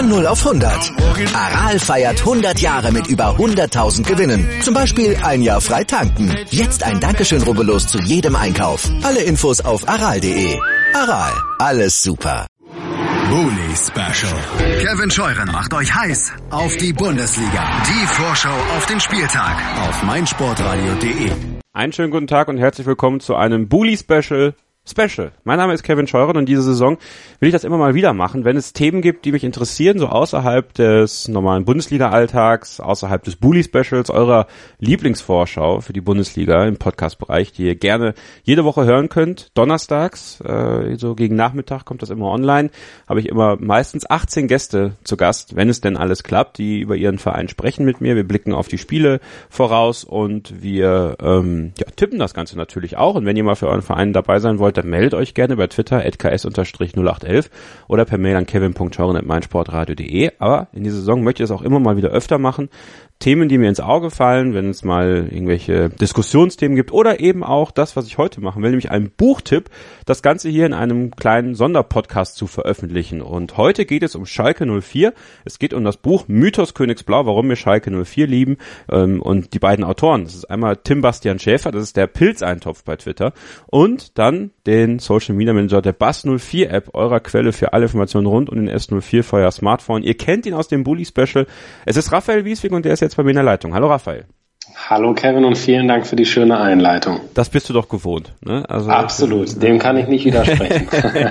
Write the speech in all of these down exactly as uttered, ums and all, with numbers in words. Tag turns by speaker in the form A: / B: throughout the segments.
A: Von null auf hundert. Aral feiert hundert Jahre mit über hunderttausend Gewinnen. Zum Beispiel ein Jahr frei tanken. Jetzt ein Dankeschön, rubbellos zu jedem Einkauf. Alle Infos auf aral punkt de. Aral, alles super.
B: Bully Special. Kevin Scheuren macht euch heiß auf die Bundesliga. Die Vorschau auf den Spieltag auf meinsportradio punkt de.
C: Einen schönen guten Tag und herzlich willkommen zu einem Bully Special. Special. Mein Name ist Kevin Scheuren und diese Saison will ich das immer mal wieder machen, wenn es Themen gibt, die mich interessieren, so außerhalb des normalen Bundesliga-Alltags, außerhalb des Bully-Specials, eurer Lieblingsvorschau für die Bundesliga im Podcast-Bereich, die ihr gerne jede Woche hören könnt. Donnerstags, äh, so gegen Nachmittag kommt das immer online, habe ich immer meistens achtzehn Gäste zu Gast, wenn es denn alles klappt, die über ihren Verein sprechen mit mir. Wir blicken auf die Spiele voraus und wir ähm, ja, tippen das Ganze natürlich auch. Und wenn ihr mal für euren Verein dabei sein wollt, dann meldet euch gerne bei Twitter at k s null acht eins eins oder per Mail an kevin punkt scheuren at meinsportradio punkt de. Aber in dieser Saison möchte ich das auch immer mal wieder öfter machen. Themen, die mir ins Auge fallen, wenn es mal irgendwelche Diskussionsthemen gibt oder eben auch das, was ich heute machen will, nämlich einen Buchtipp, das Ganze hier in einem kleinen Sonderpodcast zu veröffentlichen. Und heute geht es um Schalke null vier. Es geht um das Buch Mythos Königsblau, warum wir Schalke null vier lieben. Und die beiden Autoren, das ist einmal Tim Bastian Schäfer, das ist der Pilzeintopf bei Twitter, und dann den Social Media Manager der Bass null vier App, eurer Quelle für alle Informationen rund um den S null vier für euer Smartphone. Ihr kennt ihn aus dem Bully Special. Es ist Raphael Wieswig und der ist jetzt bei mir in der Leitung. Hallo Raphael.
D: Hallo Kevin und vielen Dank für die schöne Einleitung.
C: Das bist du doch gewohnt, ne? Also
D: absolut, dem kann ich nicht widersprechen.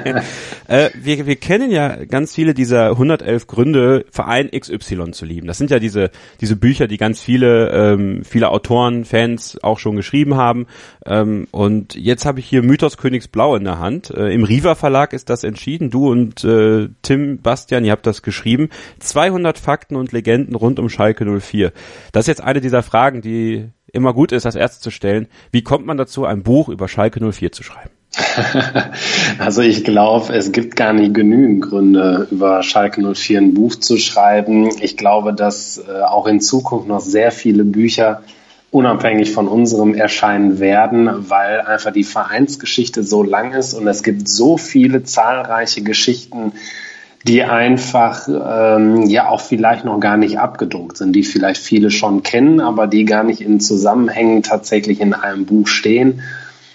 C: äh, wir, wir kennen ja ganz viele dieser hundertelf Gründe, Verein X Y zu lieben. Das sind ja diese diese Bücher, die ganz viele ähm, viele Autoren, Fans auch schon geschrieben haben. Ähm, und jetzt habe ich hier Mythos Königsblau in der Hand. Äh, Im Riva Verlag ist das entschieden. Du und äh, Tim Bastian, ihr habt das geschrieben. zweihundert Fakten und Legenden rund um Schalke null vier. Das ist jetzt eine dieser Fragen, die immer gut ist, als erstes zu stellen. Wie kommt man dazu, ein Buch über Schalke null vier zu schreiben?
D: Also ich glaube, es gibt gar nicht genügend Gründe, über Schalke null vier ein Buch zu schreiben. Ich glaube, dass äh, auch in Zukunft noch sehr viele Bücher unabhängig von unserem erscheinen werden, weil einfach die Vereinsgeschichte so lang ist und es gibt so viele zahlreiche Geschichten, die einfach ähm, ja auch vielleicht noch gar nicht abgedruckt sind, die vielleicht viele schon kennen, aber die gar nicht in Zusammenhängen tatsächlich in einem Buch stehen.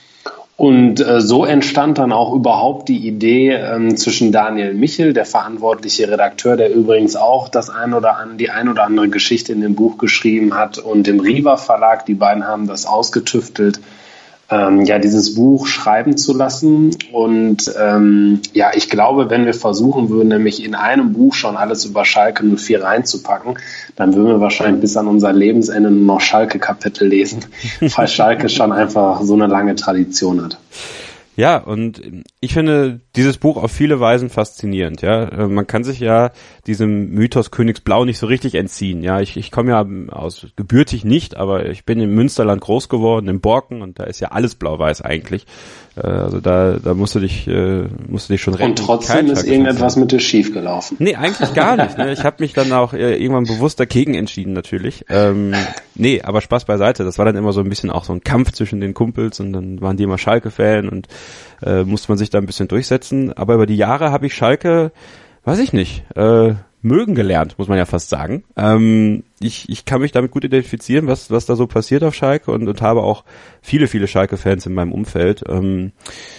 D: Und äh, so entstand dann auch überhaupt die Idee ähm, zwischen Daniel Michel, der verantwortliche Redakteur, der übrigens auch das ein oder an, die ein oder andere Geschichte in dem Buch geschrieben hat, und dem Riva Verlag. Die beiden haben das ausgetüftelt, Ähm, ja, dieses Buch schreiben zu lassen. Und ähm, ja, ich glaube, wenn wir versuchen würden, nämlich in einem Buch schon alles über Schalke null vier reinzupacken, dann würden wir wahrscheinlich bis an unser Lebensende nur noch Schalke-Kapitel lesen, weil Schalke schon einfach so eine lange Tradition hat.
C: Ja, und ich finde dieses Buch auf viele Weisen faszinierend, ja. Man kann sich ja diesem Mythos Königsblau nicht so richtig entziehen, ja. Ich, ich komme ja aus, gebürtig nicht, aber ich bin im Münsterland groß geworden, in Borken, und da ist ja alles blau-weiß eigentlich. Also da, da musst du dich, äh, musst du dich schon retten.
D: Und trotzdem ist irgendetwas mit dir schiefgelaufen.
C: Nee, eigentlich gar nicht, ne. Ich habe mich dann auch äh, irgendwann bewusst dagegen entschieden, natürlich. Ähm, nee, aber Spaß beiseite. Das war dann immer so ein bisschen auch so ein Kampf zwischen den Kumpels, und dann waren die immer Schalke-Fan und äh, musste man sich da ein bisschen durchsetzen. Aber über die Jahre habe ich Schalke, weiß ich nicht, äh, mögen gelernt, muss man ja fast sagen. Ähm, ich, ich kann mich damit gut identifizieren, was, was da so passiert auf Schalke, und, und habe auch viele, viele Schalke-Fans in meinem Umfeld. Ähm,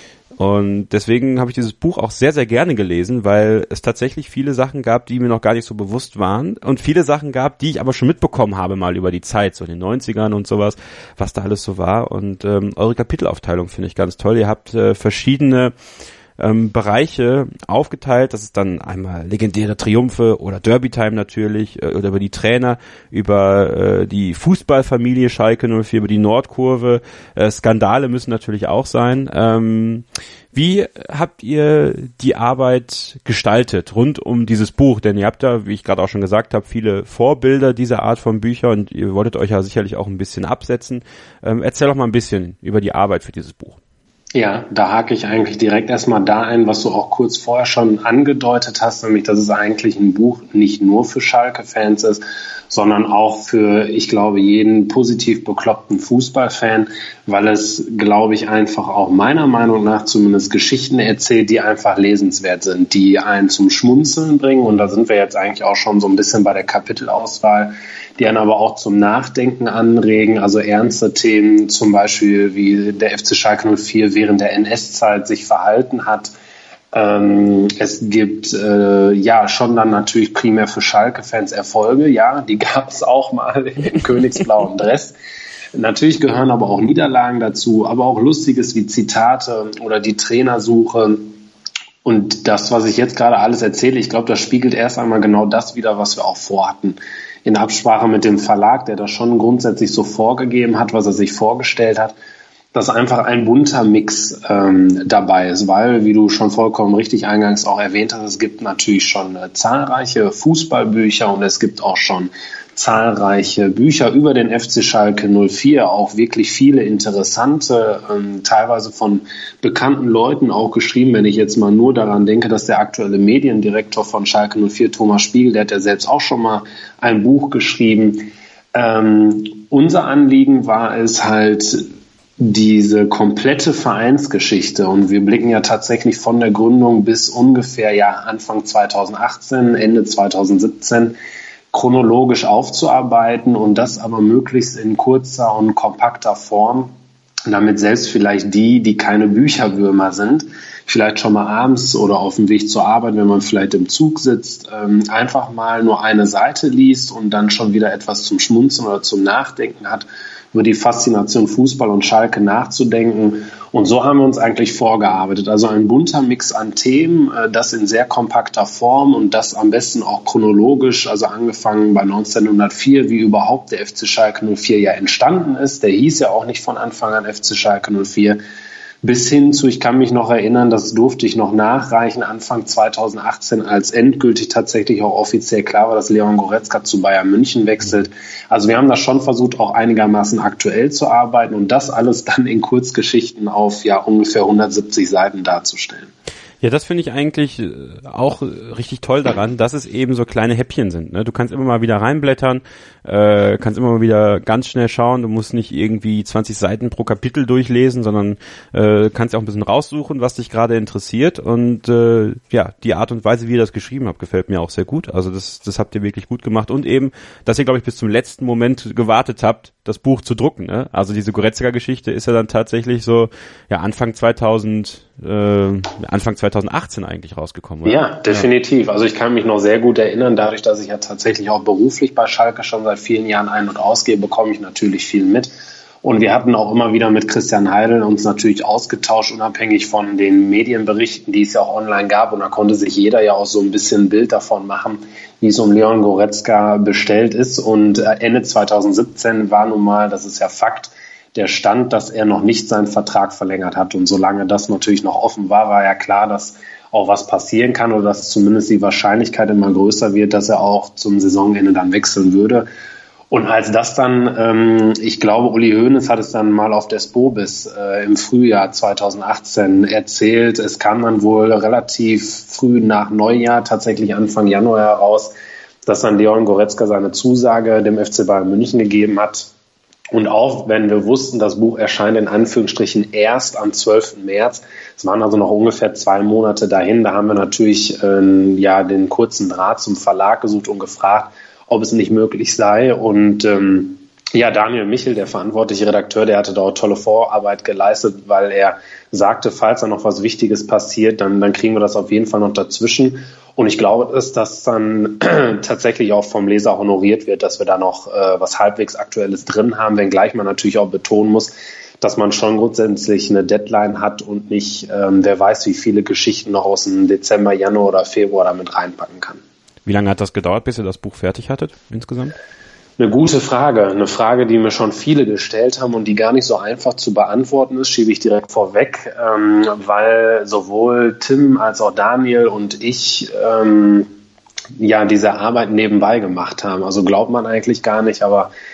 C: und deswegen habe ich dieses Buch auch sehr, sehr gerne gelesen, weil es tatsächlich viele Sachen gab, die mir noch gar nicht so bewusst waren, und viele Sachen gab, die ich aber schon mitbekommen habe mal über die Zeit, so in den neunzigern und sowas, was da alles so war. Und ähm, eure Kapitelaufteilung finde ich ganz toll. Ihr habt äh, verschiedene ähm, Bereiche aufgeteilt. Das ist dann einmal legendäre Triumphe oder Derby-Time natürlich, äh, oder über die Trainer, über äh, die Fußballfamilie Schalke null vier, über die Nordkurve. Äh, Skandale müssen natürlich auch sein. Ähm, wie habt ihr die Arbeit gestaltet rund um dieses Buch? Denn ihr habt da, wie ich gerade auch schon gesagt habe, viele Vorbilder dieser Art von Büchern, und ihr wolltet euch ja sicherlich auch ein bisschen absetzen. Ähm, erzähl doch mal ein bisschen über die Arbeit für dieses Buch.
D: Ja, da hake ich eigentlich direkt erstmal da ein, was du auch kurz vorher schon angedeutet hast, nämlich, dass es eigentlich ein Buch nicht nur für Schalke-Fans ist, sondern auch für, ich glaube, jeden positiv bekloppten Fußballfan, weil es, glaube ich, einfach auch meiner Meinung nach zumindest Geschichten erzählt, die einfach lesenswert sind, die einen zum Schmunzeln bringen. Und da sind wir jetzt eigentlich auch schon so ein bisschen bei der Kapitelauswahl, die einen aber auch zum Nachdenken anregen, also ernste Themen, zum Beispiel wie der F C Schalke null vier während der N S-Zeit sich verhalten hat. Ähm, es gibt äh, ja schon dann natürlich primär für Schalke-Fans Erfolge, ja, die gab es auch mal im königsblauen Dress. Natürlich gehören aber auch Niederlagen dazu, aber auch Lustiges wie Zitate oder die Trainersuche. Und das, was ich jetzt gerade alles erzähle, ich glaube, das spiegelt erst einmal genau das wider, was wir auch vorhatten. In Absprache mit dem Verlag, der das schon grundsätzlich so vorgegeben hat, was er sich vorgestellt hat, dass einfach ein bunter Mix ähm, dabei ist, weil, wie du schon vollkommen richtig eingangs auch erwähnt hast, es gibt natürlich schon äh, zahlreiche Fußballbücher und es gibt auch schon zahlreiche Bücher über den F C Schalke null vier, auch wirklich viele interessante, ähm, teilweise von bekannten Leuten auch geschrieben. Wenn ich jetzt mal nur daran denke, dass der aktuelle Mediendirektor von Schalke null vier, Thomas Spiegel, der hat ja selbst auch schon mal ein Buch geschrieben. Ähm, unser Anliegen war es halt, diese komplette Vereinsgeschichte, und wir blicken ja tatsächlich von der Gründung bis ungefähr ja Anfang zweitausendachtzehn, Ende zweitausendsiebzehn, chronologisch aufzuarbeiten und das aber möglichst in kurzer und kompakter Form, damit selbst vielleicht die, die keine Bücherwürmer sind, vielleicht schon mal abends oder auf dem Weg zur Arbeit, wenn man vielleicht im Zug sitzt, einfach mal nur eine Seite liest und dann schon wieder etwas zum Schmunzeln oder zum Nachdenken hat, über die Faszination Fußball und Schalke nachzudenken. Und so haben wir uns eigentlich vorgearbeitet. Also ein bunter Mix an Themen, das in sehr kompakter Form und das am besten auch chronologisch, also angefangen bei neunzehnhundertvier, wie überhaupt der F C Schalke null vier ja entstanden ist. Der hieß ja auch nicht von Anfang an F C Schalke null vier. Bis hin zu, ich kann mich noch erinnern, das durfte ich noch nachreichen, Anfang zweitausendachtzehn, als endgültig tatsächlich auch offiziell klar war, dass Leon Goretzka zu Bayern München wechselt. Also wir haben das schon versucht, auch einigermaßen aktuell zu arbeiten und das alles dann in Kurzgeschichten auf ja ungefähr hundertsiebzig Seiten darzustellen.
C: Ja, das finde ich eigentlich auch richtig toll daran, dass es eben so kleine Häppchen sind. Ne? Du kannst immer mal wieder reinblättern, äh, kannst immer mal wieder ganz schnell schauen. Du musst nicht irgendwie zwanzig Seiten pro Kapitel durchlesen, sondern äh, kannst auch ein bisschen raussuchen, was dich gerade interessiert. Und äh, ja, die Art und Weise, wie ihr das geschrieben habt, gefällt mir auch sehr gut. Also das, das habt ihr wirklich gut gemacht. Und eben, dass ihr, glaube ich, bis zum letzten Moment gewartet habt, das Buch zu drucken. Ne? Also diese Goretzka-Geschichte ist ja dann tatsächlich so ja Anfang zweitausend Äh, Anfang zweitausendachtzehn eigentlich rausgekommen, oder?
D: Ja, definitiv. Ja. Also ich kann mich noch sehr gut erinnern, dadurch, dass ich ja tatsächlich auch beruflich bei Schalke schon seit vielen Jahren ein- und ausgehe, bekomme ich natürlich viel mit. Und wir hatten auch immer wieder mit Christian Heidel uns natürlich ausgetauscht, unabhängig von den Medienberichten, die es ja auch online gab. Und da konnte sich jeder ja auch so ein bisschen ein Bild davon machen, wie es um Leon Goretzka bestellt ist. Und Ende zweitausendsiebzehn war nun mal, das ist ja Fakt, der Stand, dass er noch nicht seinen Vertrag verlängert hat. Und solange das natürlich noch offen war, war ja klar, dass auch was passieren kann oder dass zumindest die Wahrscheinlichkeit immer größer wird, dass er auch zum Saisonende dann wechseln würde. Und als das dann, ähm, ich glaube, Uli Hoeneß hat es dann mal auf der Spobis äh, im Frühjahr zweitausendachtzehn erzählt. Es kam dann wohl relativ früh nach Neujahr, tatsächlich Anfang Januar heraus, dass dann Leon Goretzka seine Zusage dem F C Bayern München gegeben hat. Und auch wenn wir wussten, das Buch erscheint in Anführungsstrichen erst am zwölften März, es waren also noch ungefähr zwei Monate dahin, da haben wir natürlich äh, ja den kurzen Draht zum Verlag gesucht und gefragt, ob es nicht möglich sei. Und ähm, ja, Daniel Michel, der verantwortliche Redakteur, der hatte dort tolle Vorarbeit geleistet, weil er sagte, falls da noch was Wichtiges passiert, dann, dann kriegen wir das auf jeden Fall noch dazwischen. Und ich glaube, dass das dann tatsächlich auch vom Leser honoriert wird, dass wir da noch äh, was halbwegs Aktuelles drin haben, wenngleich man natürlich auch betonen muss, dass man schon grundsätzlich eine Deadline hat und nicht, ähm, wer weiß, wie viele Geschichten noch aus dem Dezember, Januar oder Februar damit reinpacken kann.
C: Wie lange hat das gedauert, bis ihr das Buch fertig hattet insgesamt?
D: Eine gute Frage. Eine Frage, die mir schon viele gestellt haben und die gar nicht so einfach zu beantworten ist, schiebe ich direkt vorweg, ähm, weil sowohl Tim als auch Daniel und ich ähm, ja diese Arbeit nebenbei gemacht haben. Also glaubt man eigentlich gar nicht, aber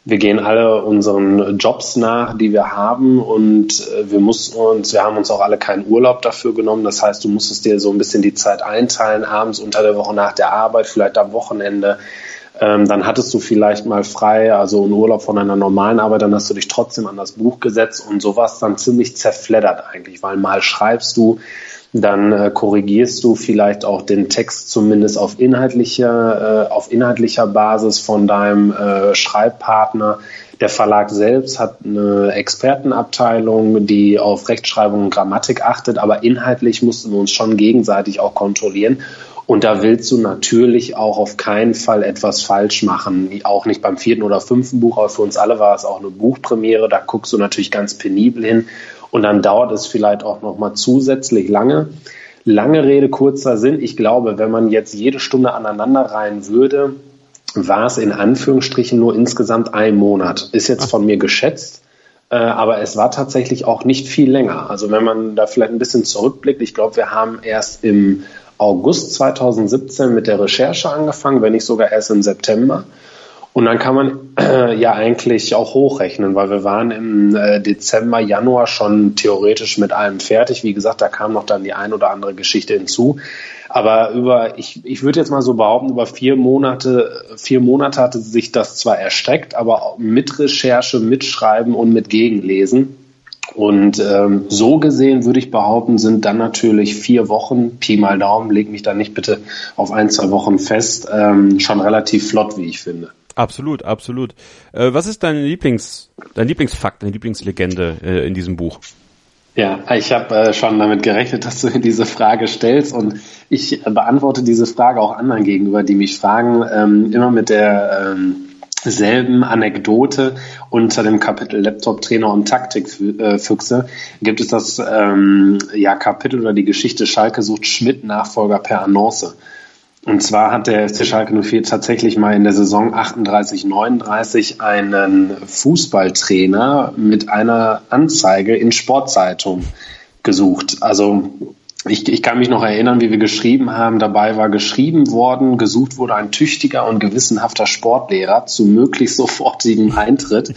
D: wir gehen alle unseren Jobs nach, die wir haben, und wir mussten uns, wir haben uns auch alle keinen Urlaub dafür genommen. Das heißt, du musstest dir so ein bisschen die Zeit einteilen, abends, unter der Woche, nach der Arbeit, vielleicht am Wochenende. Ähm, dann hattest du vielleicht mal frei, also einen Urlaub von einer normalen Arbeit, dann hast du dich trotzdem an das Buch gesetzt und sowas dann ziemlich zerfleddert eigentlich, weil mal schreibst du, dann äh, korrigierst du vielleicht auch den Text zumindest auf inhaltlicher, äh, auf inhaltlicher Basis von deinem äh, Schreibpartner. Der Verlag selbst hat eine Expertenabteilung, die auf Rechtschreibung und Grammatik achtet, aber inhaltlich mussten wir uns schon gegenseitig auch kontrollieren. Und da willst du natürlich auch auf keinen Fall etwas falsch machen. Auch nicht beim vierten oder fünften Buch, aber für uns alle war es auch eine Buchpremiere. Da guckst du natürlich ganz penibel hin. Und dann dauert es vielleicht auch noch mal zusätzlich lange. Lange Rede, kurzer Sinn. Ich glaube, wenn man jetzt jede Stunde aneinander reihen würde, war es in Anführungsstrichen nur insgesamt ein Monat. Ist jetzt von mir geschätzt. Äh, aber es war tatsächlich auch nicht viel länger. Also wenn man da vielleicht ein bisschen zurückblickt, ich glaube, wir haben erst im August zweitausendsiebzehn mit der Recherche angefangen, wenn nicht sogar erst im September. Und dann kann man äh, ja eigentlich auch hochrechnen, weil wir waren im äh, Dezember, Januar schon theoretisch mit allem fertig. Wie gesagt, da kam noch dann die ein oder andere Geschichte hinzu. Aber über, ich, ich würde jetzt mal so behaupten, über vier Monate, vier Monate hatte sich das zwar erstreckt, aber auch mit Recherche, mit Schreiben und mit Gegenlesen. Und ähm, so gesehen würde ich behaupten, sind dann natürlich vier Wochen, Pi mal Daumen, leg mich da nicht bitte auf ein, zwei Wochen fest, ähm, schon relativ flott, wie ich finde.
C: Absolut, absolut. Äh, was ist dein Lieblings, dein Lieblingsfakt, deine Lieblingslegende äh, in diesem Buch?
D: Ja, ich habe äh, schon damit gerechnet, dass du mir diese Frage stellst, und ich äh, beantworte diese Frage auch anderen gegenüber, die mich fragen, ähm, immer mit der ähm, selben Anekdote. Unter dem Kapitel Laptop-Trainer und Taktikfüchse gibt es das ähm, ja, Kapitel oder die Geschichte Schalke sucht Schmidt-Nachfolger per Annonce. Und zwar hat der F C Schalke null vier tatsächlich mal in der Saison achtunddreißig neununddreißig einen Fußballtrainer mit einer Anzeige in Sportzeitung gesucht. Also Ich, ich kann mich noch erinnern, wie wir geschrieben haben. Dabei war geschrieben worden, gesucht wurde ein tüchtiger und gewissenhafter Sportlehrer zu möglichst sofortigem Eintritt.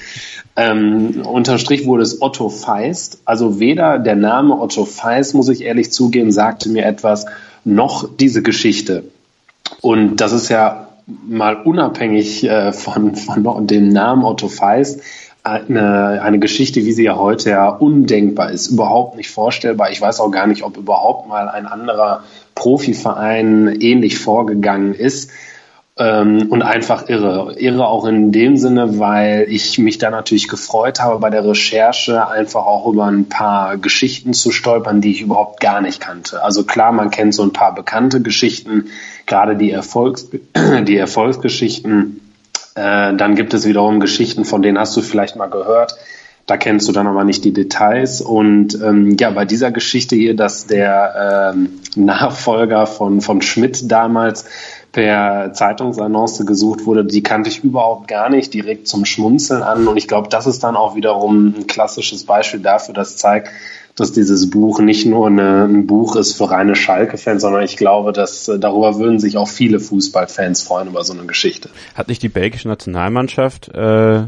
D: Ähm, unterstrich wurde es Otto Feist. Also weder der Name Otto Feist, muss ich ehrlich zugeben, sagte mir etwas, noch diese Geschichte. Und das ist ja mal unabhängig äh, von, von dem Namen Otto Feist, Eine, eine Geschichte, wie sie ja heute ja undenkbar ist, überhaupt nicht vorstellbar. Ich weiß auch gar nicht, ob überhaupt mal ein anderer Profiverein ähnlich vorgegangen ist, ähm, und einfach irre. Irre auch in dem Sinne, weil ich mich da natürlich gefreut habe, bei der Recherche einfach auch über ein paar Geschichten zu stolpern, die ich überhaupt gar nicht kannte. Also klar, man kennt so ein paar bekannte Geschichten, gerade die Erfolgs, die Erfolgsgeschichten. Äh, dann gibt es wiederum Geschichten, von denen hast du vielleicht mal gehört. Da kennst du dann aber nicht die Details. Und ähm, ja, bei dieser Geschichte hier, dass der ähm, Nachfolger von, von Schmidt damals per Zeitungsannonce gesucht wurde, die kannte ich überhaupt gar nicht, direkt zum Schmunzeln an. Und ich glaube, das ist dann auch wiederum ein klassisches Beispiel dafür, das zeigt, dass dieses Buch nicht nur eine, ein Buch ist für reine Schalke-Fans, sondern ich glaube, dass äh, darüber würden sich auch viele Fußballfans freuen, über so eine Geschichte.
C: Hat nicht die belgische Nationalmannschaft äh,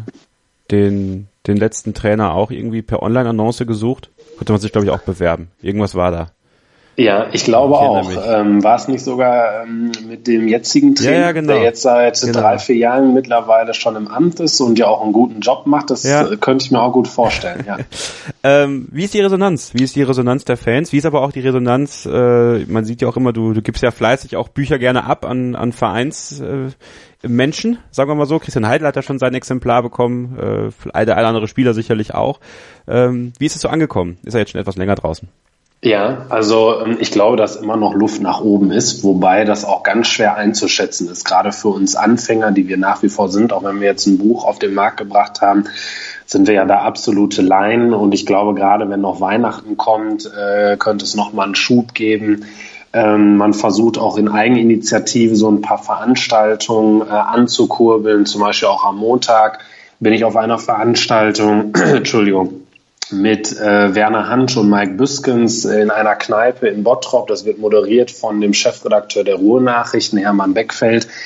C: den, den letzten Trainer auch irgendwie per Online-Annonce gesucht? Konnte man sich, glaube ich, auch bewerben. Irgendwas war da.
D: Ja, ich glaube ich auch. Ähm, war es nicht sogar ähm, mit dem jetzigen Trainer, ja, ja, genau. der jetzt seit genau. drei, vier Jahren mittlerweile schon im Amt ist und ja auch einen guten Job macht? Das ja. könnte ich mir auch gut vorstellen. Ja.
C: ähm, wie ist die Resonanz? Wie ist die Resonanz der Fans? Wie ist aber auch die Resonanz? Äh, man sieht ja auch immer, du, du gibst ja fleißig auch Bücher gerne ab an, an Vereinsmenschen, äh, Menschen, sagen wir mal so. Christian Heidel hat ja schon sein Exemplar bekommen, äh, der eine andere Spieler sicherlich auch. Ähm, wie ist es so angekommen? Ist er jetzt schon etwas länger draußen?
D: Ja, also ich glaube, dass immer noch Luft nach oben ist, wobei das auch ganz schwer einzuschätzen ist, gerade für uns Anfänger, die wir nach wie vor sind, auch wenn wir jetzt ein Buch auf den Markt gebracht haben, sind wir ja da absolute Laien, und ich glaube, gerade wenn noch Weihnachten kommt, äh, könnte es noch mal einen Schub geben. Ähm, man versucht auch in Eigeninitiative so ein paar Veranstaltungen äh, anzukurbeln, zum Beispiel auch am Montag bin ich auf einer Veranstaltung, Entschuldigung, mit äh, Werner Hansch und Mike Büskens in einer Kneipe in Bottrop. Das wird moderiert von dem Chefredakteur der Ruhrnachrichten, Hermann Beckfeld.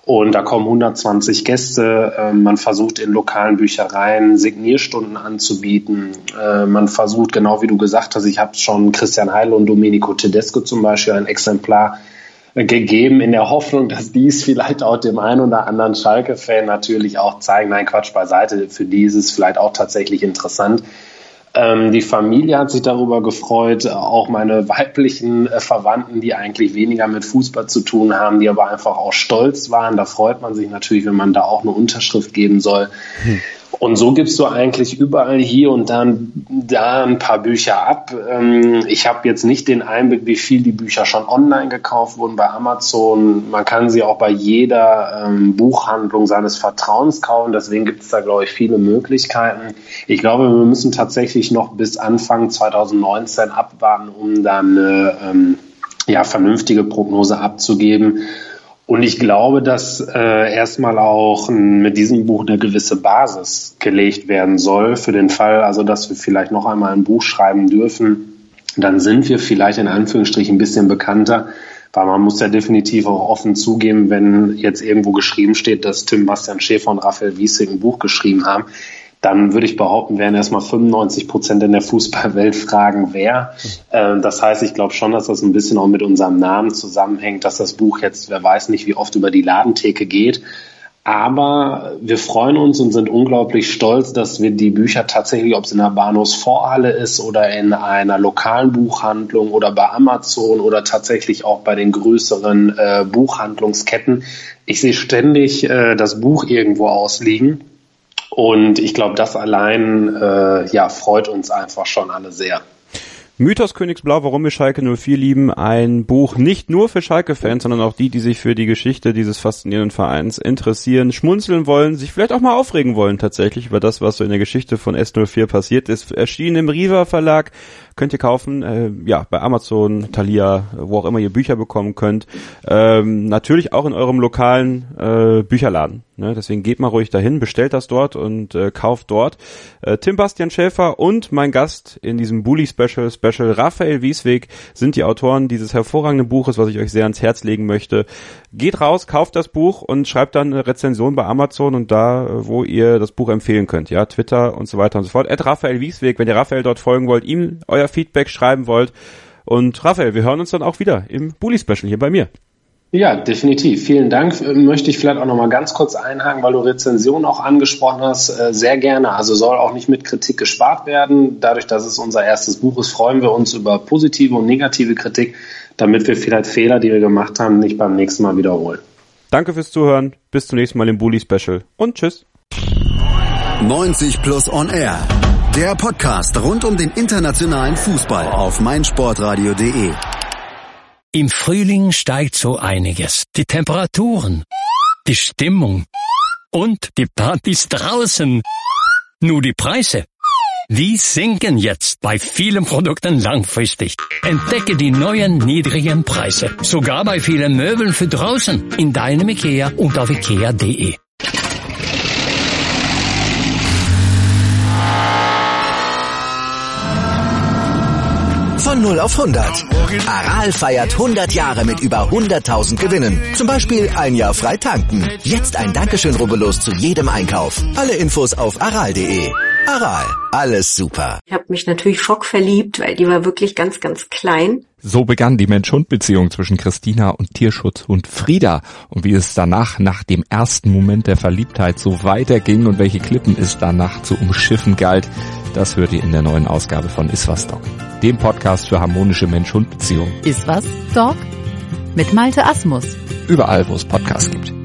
D: Und da kommen hundertzwanzig Gäste. Man versucht in lokalen Büchereien Signierstunden anzubieten. Man versucht, genau wie du gesagt hast, ich habe schon Christian Heidel und Domenico Tedesco zum Beispiel ein Exemplar gegeben, in der Hoffnung, dass dies vielleicht auch dem einen oder anderen Schalke-Fan natürlich auch zeigen, nein, Quatsch beiseite, für die ist es vielleicht auch tatsächlich interessant. Ähm, die Familie hat sich darüber gefreut, auch meine weiblichen äh, Verwandten, die eigentlich weniger mit Fußball zu tun haben, die aber einfach auch stolz waren. Da freut man sich natürlich, wenn man da auch eine Unterschrift geben soll. Hm. Und so gibst du eigentlich überall hier und dann da ein paar Bücher ab. Ich habe jetzt nicht den Einblick, wie viel die Bücher schon online gekauft wurden bei Amazon. Man kann sie auch bei jeder ähm, Buchhandlung seines Vertrauens kaufen. Deswegen gibt es da, glaube ich, viele Möglichkeiten. Ich glaube, wir müssen tatsächlich noch bis Anfang zwanzig neunzehn abwarten, um dann eine ähm, ja, vernünftige Prognose abzugeben. Und ich glaube, dass äh, erstmal auch n, mit diesem Buch eine gewisse Basis gelegt werden soll für den Fall, also dass wir vielleicht noch einmal ein Buch schreiben dürfen. Dann sind wir vielleicht in Anführungsstrichen ein bisschen bekannter, weil man muss ja definitiv auch offen zugeben, wenn jetzt irgendwo geschrieben steht, dass Tim Bastian Schäfer und Raphael Wiessig ein Buch geschrieben haben, dann würde ich behaupten, werden erstmal fünfundneunzig Prozent in der Fußballwelt fragen, wer. Äh, das heißt, ich glaube schon, dass das ein bisschen auch mit unserem Namen zusammenhängt, dass das Buch jetzt, wer weiß nicht, wie oft über die Ladentheke geht. Aber wir freuen uns und sind unglaublich stolz, dass wir die Bücher tatsächlich, ob es in der Bahnhofsvorhalle ist oder in einer lokalen Buchhandlung oder bei Amazon oder tatsächlich auch bei den größeren äh, Buchhandlungsketten. Ich sehe ständig äh, das Buch irgendwo ausliegen. Und ich glaube, das allein äh, ja, freut uns einfach schon alle sehr.
C: Mythos Königsblau, warum wir Schalke null vier lieben. Ein Buch nicht nur für Schalke-Fans, sondern auch die, die sich für die Geschichte dieses faszinierenden Vereins interessieren, schmunzeln wollen, sich vielleicht auch mal aufregen wollen tatsächlich über das, was so in der Geschichte von S null vier passiert ist. Erschienen im Riva Verlag. Könnt ihr kaufen, äh, ja, bei Amazon, Thalia, wo auch immer ihr Bücher bekommen könnt. Ähm, natürlich auch in eurem lokalen äh, Bücherladen. Ne? Deswegen geht mal ruhig dahin, bestellt das dort und äh, kauft dort. Äh, Tim Bastian Schäfer und mein Gast in diesem Bully-Special, Special Raphael Wiessig, sind die Autoren dieses hervorragenden Buches, was ich euch sehr ans Herz legen möchte. Geht raus, kauft das Buch und schreibt dann eine Rezension bei Amazon und da, wo ihr das Buch empfehlen könnt. Ja, Twitter und so weiter und so fort. At Raphael Wiessig, wenn ihr Raphael dort folgen wollt, ihm euer Feedback schreiben wollt. Und Raphael, wir hören uns dann auch wieder im Bully-Special hier bei mir.
D: Ja, definitiv. Vielen Dank. Möchte ich vielleicht auch noch mal ganz kurz einhaken, weil du Rezensionen auch angesprochen hast. Sehr gerne. Also soll auch nicht mit Kritik gespart werden. Dadurch, dass es unser erstes Buch ist, freuen wir uns über positive und negative Kritik, damit wir vielleicht Fehler, die wir gemacht haben, nicht beim nächsten Mal wiederholen.
C: Danke fürs Zuhören. Bis zum nächsten Mal im Bully-Special. Und tschüss.
B: neunzig Plus On Air. Der Podcast rund um den internationalen Fußball auf meinsportradio punkt de.
E: Im Frühling steigt so einiges. Die Temperaturen, die Stimmung und die Partys draußen. Nur die Preise, die sinken jetzt bei vielen Produkten langfristig. Entdecke die neuen niedrigen Preise. Sogar bei vielen Möbeln für draußen. In deinem IKEA und auf ikea punkt de.
A: Von null auf hundert. Aral feiert hundert Jahre mit über hunderttausend Gewinnen. Zum Beispiel ein Jahr frei tanken. Jetzt ein Dankeschön, rubbellos zu jedem Einkauf. Alle Infos auf aral punkt de. Aral, alles super.
F: Ich habe mich natürlich schockverliebt, weil die war wirklich ganz, ganz klein.
G: So begann die Mensch-Hund-Beziehung zwischen Christina und Tierschutzhund Frieda. Und wie es danach, nach dem ersten Moment der Verliebtheit, so weiterging und welche Klippen es danach zu umschiffen galt, das hört ihr in der neuen Ausgabe von Iswas Dog, dem Podcast für harmonische Mensch-Hund-Beziehungen.
H: Iswas Dog? Mit Malte Asmus.
G: Überall, wo es Podcasts gibt.